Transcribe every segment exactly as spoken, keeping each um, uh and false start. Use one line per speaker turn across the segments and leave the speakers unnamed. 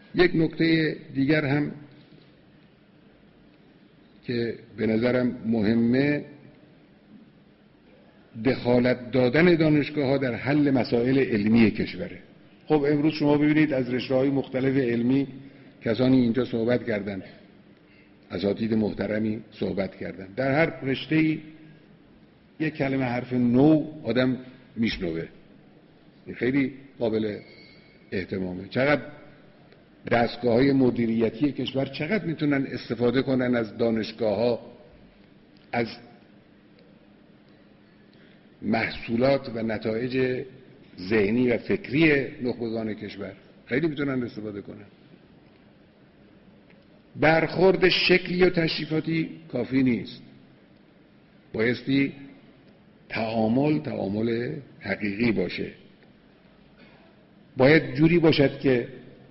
یک نکته دیگر هم که به نظرم مهمه، دخالت دادن دانشگاه‌ها در حل مسائل علمی کشوره. خب امروز شما ببینید از رشته‌های مختلف علمی کسانی اینجا صحبت کردند، اساتید محترمی صحبت کردند. در هر رشته‌ای یک کلمه حرف نو آدم میشنوه، این خیلی قابل احترامه. چقدر دستگاه‌های مدیریتی کشور چقدر میتونن استفاده کنن از دانشگاه‌ها، از محصولات و نتایج ذهنی و فکری نخبگان کشور، خیلی میتونن استفاده کنن. برخورد شکلی و تشریفاتی کافی نیست، بایستی تعامل تعامل حقیقی باشه. باید جوری باشد که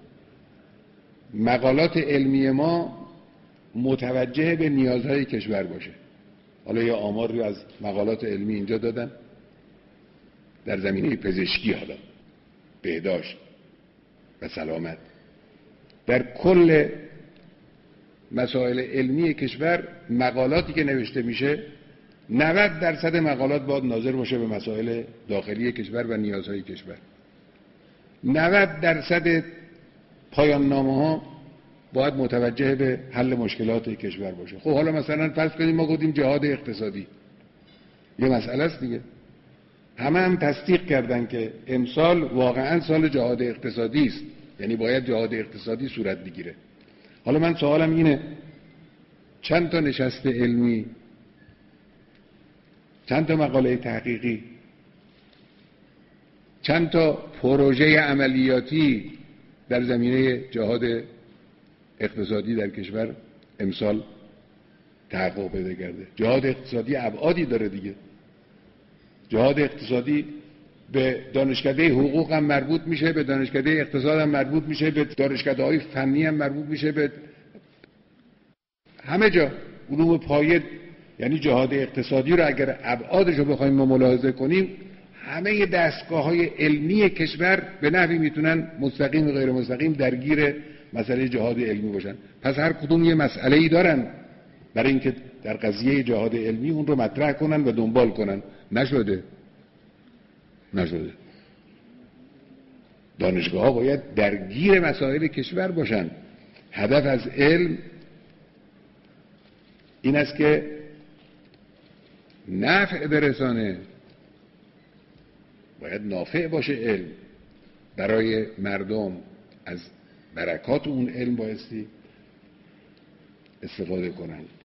مقالات علمی ما متوجه به نیازهای کشور باشه. حالا یه آمار رو از مقالات علمی اینجا دادن در زمینه پزشکی، حالا بهداشت و سلامت، در کل مسائل علمی کشور مقالاتی که نوشته میشه نود درصد مقالات باید ناظر باشه به مسائل داخلی کشور و نیازهای کشور. نود درصد پایان نامه ها باید متوجه به حل مشکلات کشور باشه. خب حالا مثلا فرض کنیم ما گفتیم جهاد اقتصادی، یه مسئله است دیگه. همه هم تصدیق کردن که امسال واقعا سال جهاد اقتصادی است، یعنی باید جهاد اقتصادی صورت بگیره. حالا من سوالم اینه، چند تا نشست علمی، چند تا مقاله تحقیقی، چند تا پروژه عملیاتی در زمینه جهاد اقتصادی در کشور امسال تحقق پیدا کرده؟ جهاد اقتصادی ابعادی داره دیگه. جهاد اقتصادی به دانشکده حقوق هم مربوط میشه، به دانشکده اقتصاد هم مربوط میشه، به دانشکده های فنی هم مربوط میشه، به همه جا علوم پایه. یعنی جهاد اقتصادی رو اگر ابعادش رو بخوایم ما ملاحظه کنیم، همه دستگاه های علمی کشور به نحوی میتونن مستقیم و غیر مستقیم درگیر مسئله جهاد علمی باشن. پس هر کدوم یه مسئله ای دارن برای اینکه در قضیه جهاد علمی اون رو مطرح کنن و دنبال کنن. نشده نشده دانشگاه ها باید درگیر مسائل کشور باشن. هدف از علم این است که نفع برسانه، باید نافع باشه علم برای مردم. از برکات اون علم بایستی استفاده کنن.